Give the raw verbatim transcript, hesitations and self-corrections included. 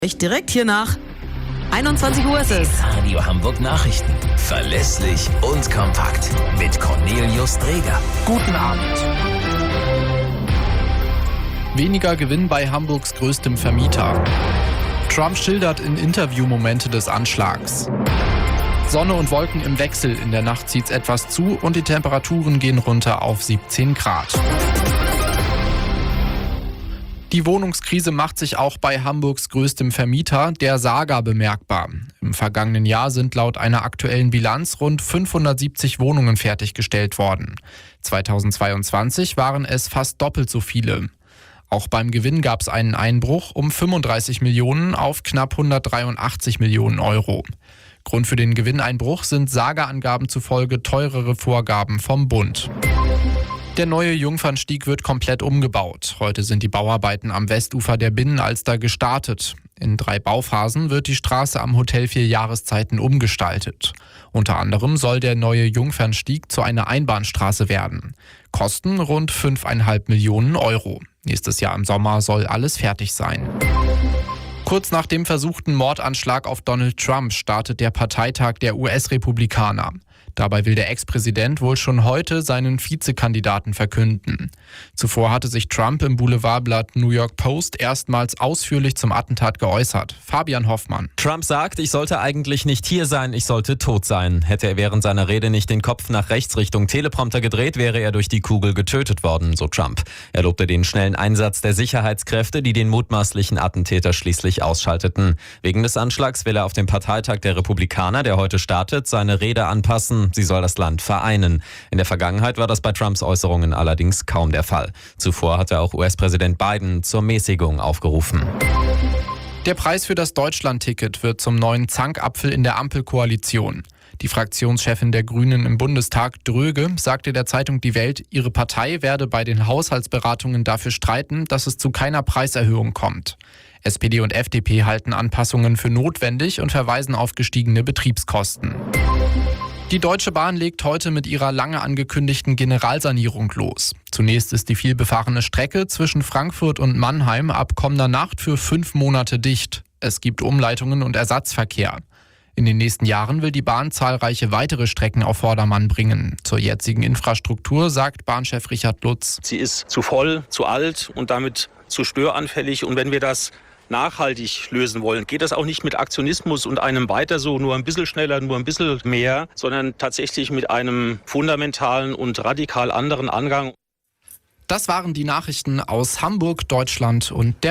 Direkt hier nach einundzwanzig Uhr ist es. Radio Hamburg Nachrichten. Verlässlich und kompakt. Mit Cornelius Dreger. Guten Abend. Weniger Gewinn bei Hamburgs größtem Vermieter. Trump schildert in Interview Momente des Anschlags. Sonne und Wolken im Wechsel. In der Nacht zieht's etwas zu und die Temperaturen gehen runter auf siebzehn Grad. Die Wohnungskrise macht sich auch bei Hamburgs größtem Vermieter, der Saga, bemerkbar. Im vergangenen Jahr sind laut einer aktuellen Bilanz rund fünfhundertsiebzig Wohnungen fertiggestellt worden. zweitausendzweiundzwanzig waren es fast doppelt so viele. Auch beim Gewinn gab es einen Einbruch um fünfunddreißig Millionen auf knapp hundertdreiundachtzig Millionen Euro. Grund für den Gewinneinbruch sind Saga-Angaben zufolge teurere Vorgaben vom Bund. Der neue Jungfernstieg wird komplett umgebaut. Heute sind die Bauarbeiten am Westufer der Binnenalster gestartet. In drei Bauphasen wird die Straße am Hotel Vier Jahreszeiten umgestaltet. Unter anderem soll der neue Jungfernstieg zu einer Einbahnstraße werden. Kosten rund fünfeinhalb Millionen Euro. Nächstes Jahr im Sommer soll alles fertig sein. Kurz nach dem versuchten Mordanschlag auf Donald Trump startet der Parteitag der U S-Republikaner. Dabei will der Ex-Präsident wohl schon heute seinen Vizekandidaten verkünden. Zuvor hatte sich Trump im Boulevardblatt New York Post erstmals ausführlich zum Attentat geäußert. Fabian Hoffmann. Trump sagt, ich sollte eigentlich nicht hier sein, ich sollte tot sein. Hätte er während seiner Rede nicht den Kopf nach rechts Richtung Teleprompter gedreht, wäre er durch die Kugel getötet worden, so Trump. Er lobte den schnellen Einsatz der Sicherheitskräfte, die den mutmaßlichen Attentäter schließlich ausschalteten. Wegen des Anschlags will er auf dem Parteitag der Republikaner, der heute startet, seine Rede anpassen. Sie soll das Land vereinen. In der Vergangenheit war das bei Trumps Äußerungen allerdings kaum der Fall. Zuvor hatte auch U S-Präsident Biden zur Mäßigung aufgerufen. Der Preis für das Deutschland-Ticket wird zum neuen Zankapfel in der Ampelkoalition. Die Fraktionschefin der Grünen im Bundestag, Dröge, sagte der Zeitung Die Welt, ihre Partei werde bei den Haushaltsberatungen dafür streiten, dass es zu keiner Preiserhöhung kommt. S P D und F D P halten Anpassungen für notwendig und verweisen auf gestiegene Betriebskosten. Die Deutsche Bahn legt heute mit ihrer lange angekündigten Generalsanierung los. Zunächst ist die vielbefahrene Strecke zwischen Frankfurt und Mannheim ab kommender Nacht für fünf Monate dicht. Es gibt Umleitungen und Ersatzverkehr. In den nächsten Jahren will die Bahn zahlreiche weitere Strecken auf Vordermann bringen. Zur jetzigen Infrastruktur sagt Bahnchef Richard Lutz: Sie ist zu voll, zu alt und damit zu störanfällig. Und wenn wir das nachhaltig lösen wollen, geht das auch nicht mit Aktionismus und einem weiter so, nur ein bisschen schneller, nur ein bisschen mehr, sondern tatsächlich mit einem fundamentalen und radikal anderen Angang. Das waren die Nachrichten aus Hamburg, Deutschland und der